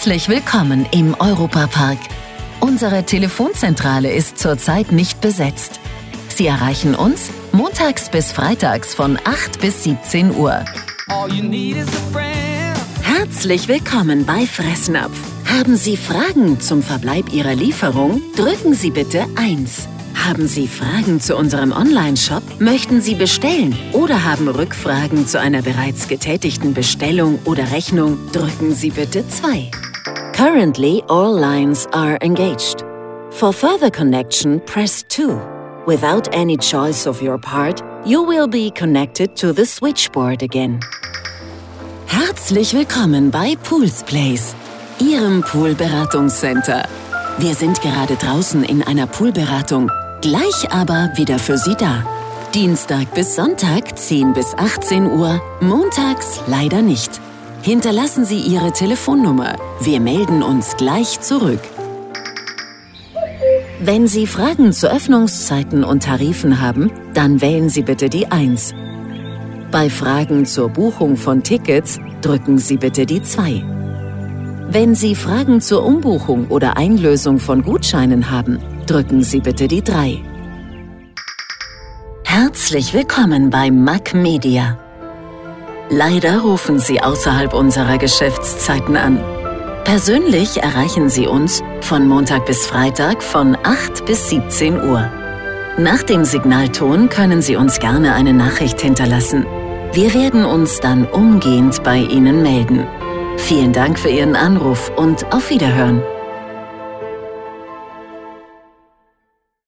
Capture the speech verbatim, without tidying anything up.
Herzlich willkommen im Europa-Park. Unsere Telefonzentrale ist zurzeit nicht besetzt. Sie erreichen uns montags bis freitags von acht bis siebzehn Uhr. Herzlich willkommen bei Fressnapf. Haben Sie Fragen zum Verbleib Ihrer Lieferung? Drücken Sie bitte eins. Haben Sie Fragen zu unserem Online-Shop? Möchten Sie bestellen oder haben Rückfragen zu einer bereits getätigten Bestellung oder Rechnung? Drücken Sie bitte zwei. Currently, all lines are engaged. For further connection, press two. Without any choice of your part, you will be connected to the switchboard again. Herzlich willkommen bei Pools Place, Ihrem Poolberatungscenter. Wir sind gerade draußen in einer Poolberatung, gleich aber wieder für Sie da. Dienstag bis Sonntag zehn bis achtzehn Uhr, montags leider nicht. Hinterlassen Sie Ihre Telefonnummer. Wir melden uns gleich zurück. Wenn Sie Fragen zu Öffnungszeiten und Tarifen haben, dann wählen Sie bitte die eins. Bei Fragen zur Buchung von Tickets drücken Sie bitte die zwei. Wenn Sie Fragen zur Umbuchung oder Einlösung von Gutscheinen haben, drücken Sie bitte die drei. Herzlich willkommen bei Mac Media. Leider rufen Sie außerhalb unserer Geschäftszeiten an. Persönlich erreichen Sie uns von Montag bis Freitag von acht bis siebzehn Uhr. Nach dem Signalton können Sie uns gerne eine Nachricht hinterlassen. Wir werden uns dann umgehend bei Ihnen melden. Vielen Dank für Ihren Anruf und auf Wiederhören.